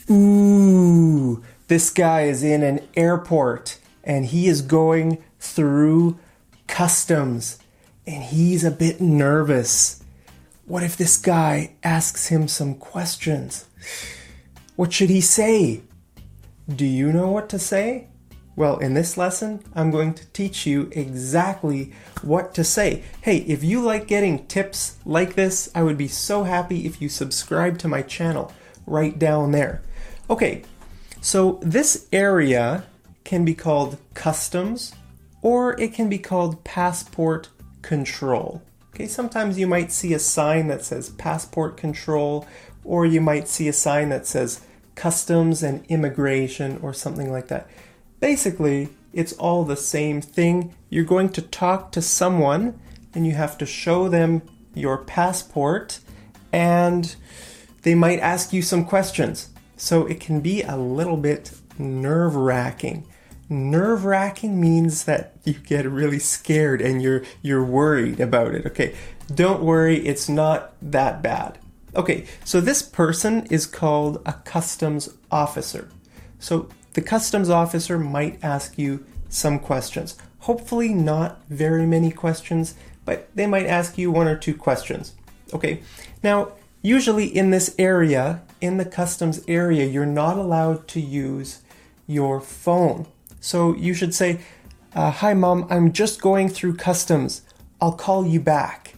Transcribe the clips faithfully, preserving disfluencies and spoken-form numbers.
Ooh, this guy is in an airport and he is going through customs and he's a bit nervous. What if this guy asks him some questions? What should he say? Do you know what to say? Well, in this lesson, I'm going to teach you exactly what to say. Hey, if you like getting tips like this, I would be so happy if you subscribe to my channel right down there. Okay, so this area can be called customs or it can be called passport control. Okay, sometimes you might see a sign that says passport control, or you might see a sign that says customs and immigration or something like that. Basically, it's all the same thing. You're going to talk to someone and you have to show them your passport and they might ask you some questions. So it can be a little bit nerve-wracking. Nerve-wracking means that you get really scared and you're you're worried about it. Okay, don't worry, it's not that bad. Okay, so this person is called a customs officer. So the customs officer might ask you some questions. Hopefully not very many questions, but they might ask you one or two questions. Okay, now usually in this area, in the customs area, you're not allowed to use your phone. So you should say, uh, hi mom, I'm just going through customs. I'll call you back.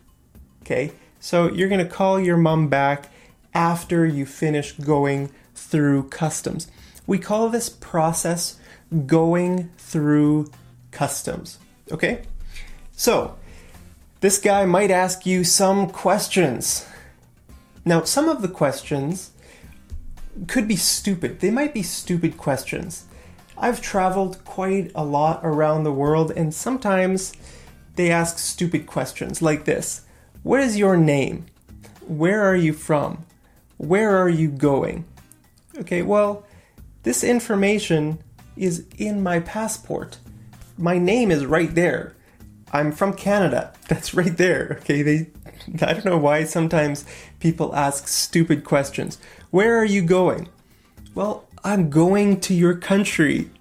Okay, so you're going to call your mom back after you finish going through customs. We call this process going through customs. Okay, so this guy might ask you some questions. Now, some of the questions could be stupid. They might be stupid questions. I've traveled quite a lot around the world and sometimes they ask stupid questions like this. What is your name? Where are you from? Where are you going? Okay, well, this information is in my passport. My name is right there. I'm from Canada. That's right there. Okay, they I don't know why sometimes people ask stupid questions. Where are you going? Well, I'm going to your country.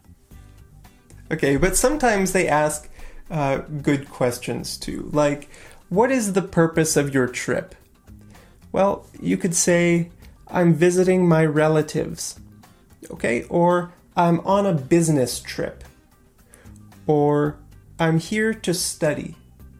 Okay, but sometimes they ask uh, good questions too. Like, what is the purpose of your trip? Well, you could say, I'm visiting my relatives. Okay, or I'm on a business trip. Or I'm here to study.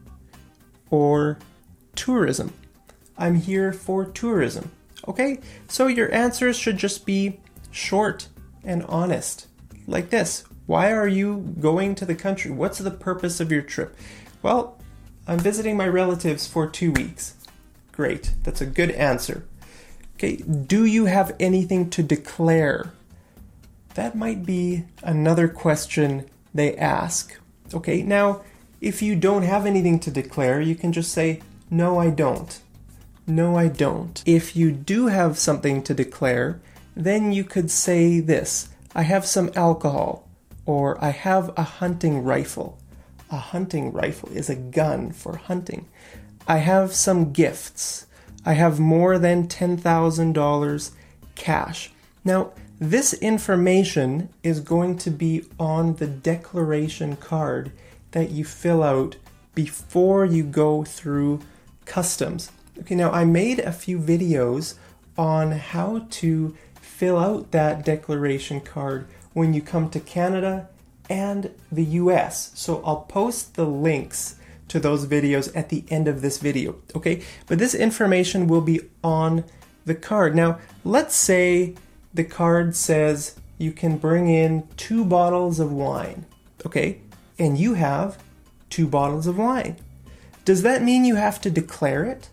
Or tourism. I'm here for tourism. Okay, so your answers should just be short and honest. Like this. Why are you going to the country? What's the purpose of your trip? Well, I'm visiting my relatives for two weeks. Great, that's a good answer. Okay, do you have anything to declare? That might be another question they ask. Okay, now, if you don't have anything to declare, you can just say, no, I don't. No, I don't. If you do have something to declare, then you could say this, I have some alcohol, or I have a hunting rifle. A hunting rifle is a gun for hunting. I have some gifts. I have more than ten thousand dollars cash. Now, this information is going to be on the declaration card that you fill out before you go through customs. Okay, now I made a few videos on how to fill out that declaration card when you come to Canada and the U S. So I'll post the links to those videos at the end of this video, okay? But this information will be on the card. Now, let's say the card says you can bring in two bottles of wine, okay? And you have two bottles of wine. Does that mean you have to declare it?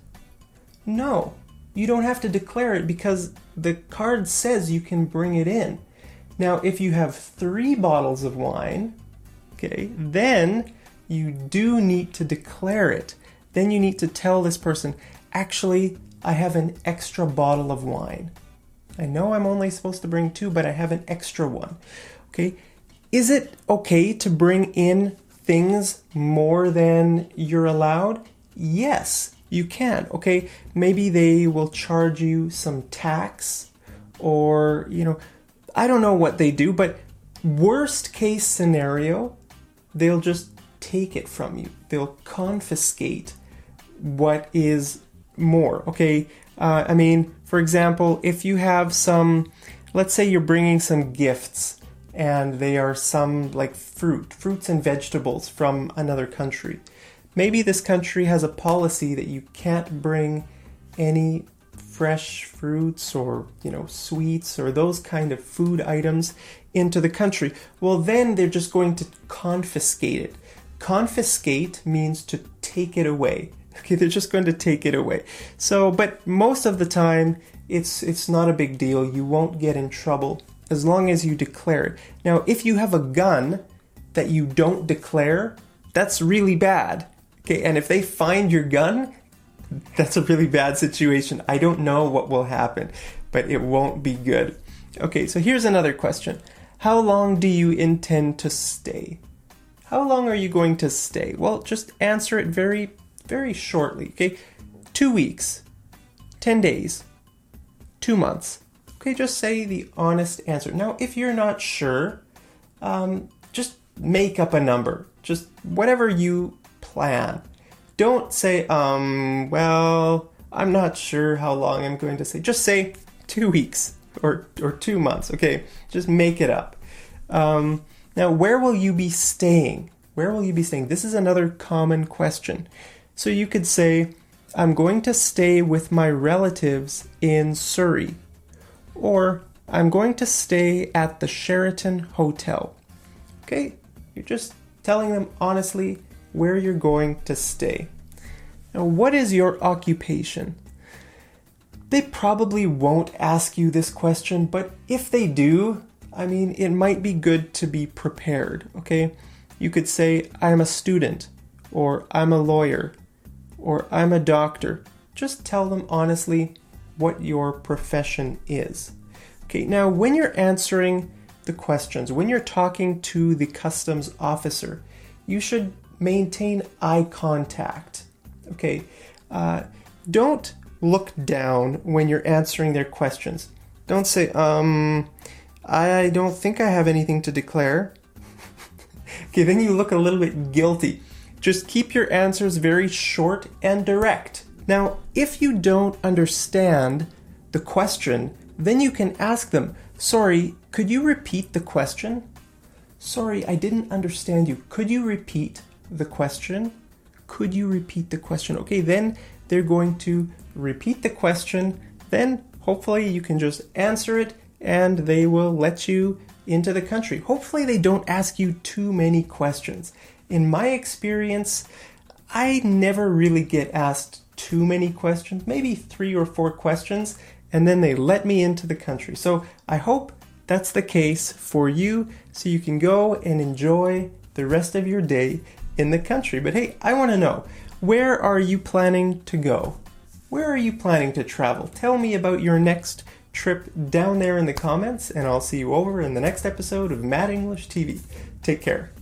No, you don't have to declare it because the card says you can bring it in. Now, if you have three bottles of wine, okay, then you do need to declare it. Then you need to tell this person, actually, I have an extra bottle of wine. I know I'm only supposed to bring two, but I have an extra one. Okay, is it okay to bring in things more than you're allowed? Yes, you can. Okay, maybe they will charge you some tax or, you know, I don't know what they do, but worst case scenario, they'll just take it from you. They'll confiscate what is more. Okay, uh, I mean, for example, if you have some, let's say you're bringing some gifts and they are some like fruit, fruits and vegetables from another country. Maybe this country has a policy that you can't bring any fresh fruits or, you know, sweets or those kind of food items into the country. Well, then they're just going to confiscate it. Confiscate means to take it away. Okay, they're just going to take it away. So, but most of the time, it's it's not a big deal. You won't get in trouble as long as you declare it. Now, if you have a gun that you don't declare, that's really bad. Okay, and if they find your gun, that's a really bad situation. I don't know what will happen, but it won't be good. Okay, so here's another question. How long do you intend to stay? How long are you going to stay? Well, just answer it very, very shortly, okay? Two weeks, ten days, two months. Okay, just say the honest answer. Now, if you're not sure, um, just make up a number. Just whatever you plan. Don't say, um, well, I'm not sure how long I'm going to stay. Just say two weeks or, or two months, okay? Just make it up. Um, now, where will you be staying? Where will you be staying? This is another common question. So you could say, I'm going to stay with my relatives in Surrey. Or, I'm going to stay at the Sheraton Hotel. Okay? You're just telling them honestly where you're going to stay. Now, what is your occupation? They probably won't ask you this question, but if they do, I mean, it might be good to be prepared, okay? You could say, I'm a student, or I'm a lawyer, or I'm a doctor. Just tell them honestly what your profession is. Okay, now when you're answering the questions, when you're talking to the customs officer, you should maintain eye contact. Okay, uh, don't look down when you're answering their questions. Don't say, um, I don't think I have anything to declare. Okay, then you look a little bit guilty. Just keep your answers very short and direct. Now, if you don't understand the question, then you can ask them, sorry, could you repeat the question? Sorry, I didn't understand you. Could you repeat the question? Could you repeat the question? Okay, then they're going to repeat the question. Then hopefully you can just answer it and they will let you into the country. Hopefully they don't ask you too many questions. In my experience, I never really get asked too many questions, maybe three or four questions, and then they let me into the country. So I hope that's the case for you, so you can go and enjoy the rest of your day in the country. But hey, I want to know, where are you planning to go? Where are you planning to travel? Tell me about your next trip down there in the comments, and I'll see you over in the next episode of Mad English T V. Take care.